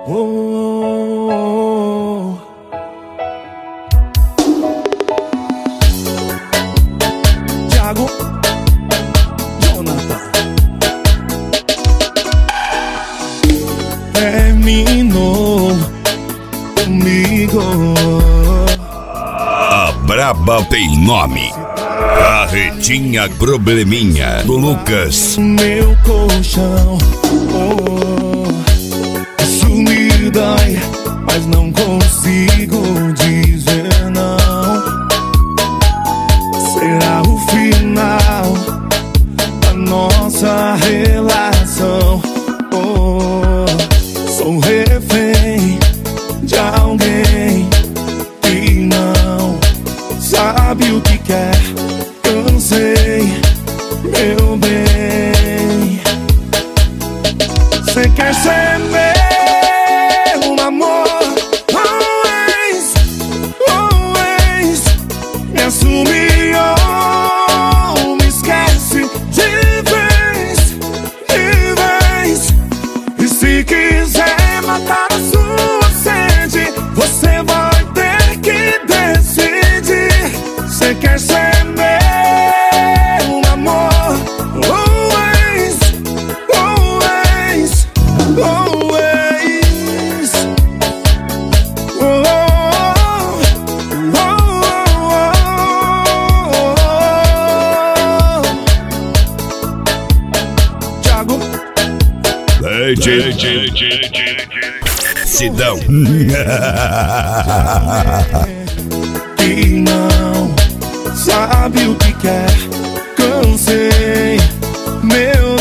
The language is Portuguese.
Oh. Thiago, Jonathan. Terminou comigo. A braba tem nome. Carretinha Probleminha do Lucas. Meu colchão, isso me dói, mas não consigo dizer não. Será o final da nossa relação. Sou refém de alguém que não sabe o que quer. Cansei, meu bem. Cê quer ser meu amor, always, always. Me assume ou me esquece de vez, de vez. E se quiser matar a sua sede, você vai ter que decidir. Cê quer ser meu amor, always, always, always. Oh, oh, oh, oh. Thiago, Sidão. que não sabe o que quer. Cansei, meu